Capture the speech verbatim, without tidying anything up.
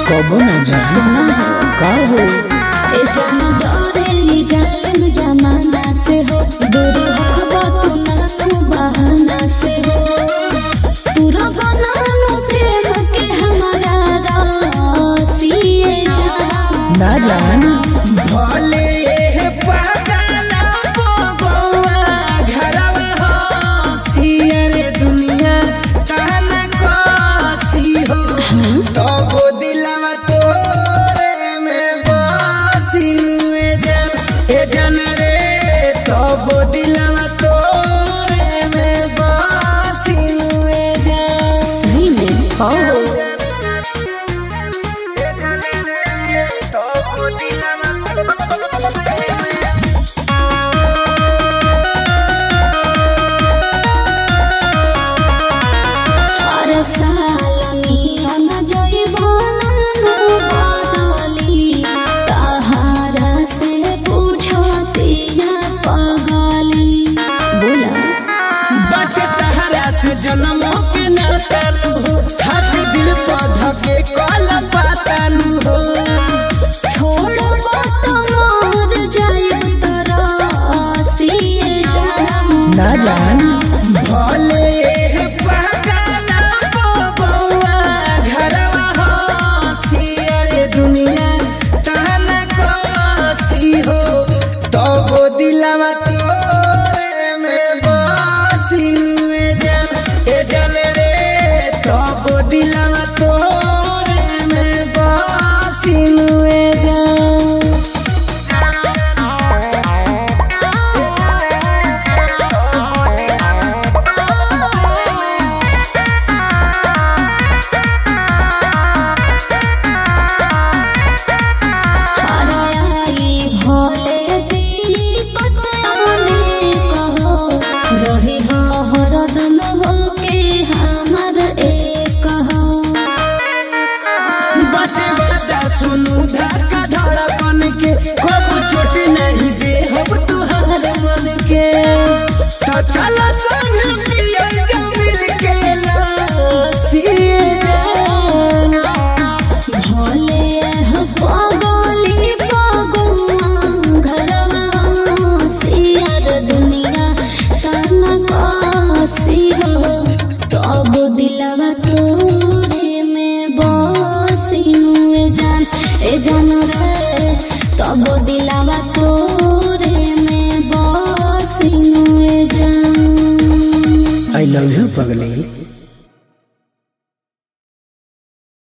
कबो ना जान का हो ए जान डरे जान जमाना से हो दूर होखबा तू ना तू बहाना से हो पूरा बनानो प्रेम के हमारा रासिए जान ना जान भले पागला बबुआ घरवा हो सियर दुनिया कहना कोसी हो तब दिलवा तोरे में बसी हुए जान ए जान रे तब दिलवा तोरे में बसी हुए जान सही में हो हर साल मिलन जइबो नानु बदली तहारा से पूछतिया पगली बोला बात तहरा से जन्मों के नातालू हो हाथ दिल पर धके कल पातालू हो छोड़बो तो मर जाइब तरसिए जान ना जान भले पागला बबुआ घरवा हो सियर दुनिया कहना कोसी हो तब दिलवा तोरे में बसी हुए जान ए जान रे तब दिलवा तोरे में बसी हुए जान हराई भोले दिली कतने कहो रही हो हरदम हो के हमर एक हो बाते बाता सुनू धक्का धड़कन के खूब चोट नहीं दे हम तुहार मन के तो चलो संग पिया जमिल के लासिए जान भोले हो पगली पगुआ घरवा सियर दुनिया तना कासी हो तब दिलवा तोरे में बसी हुए जान ए जान रे तब दिलवा तोरे में बसी हुए जान आई लव यू पगली।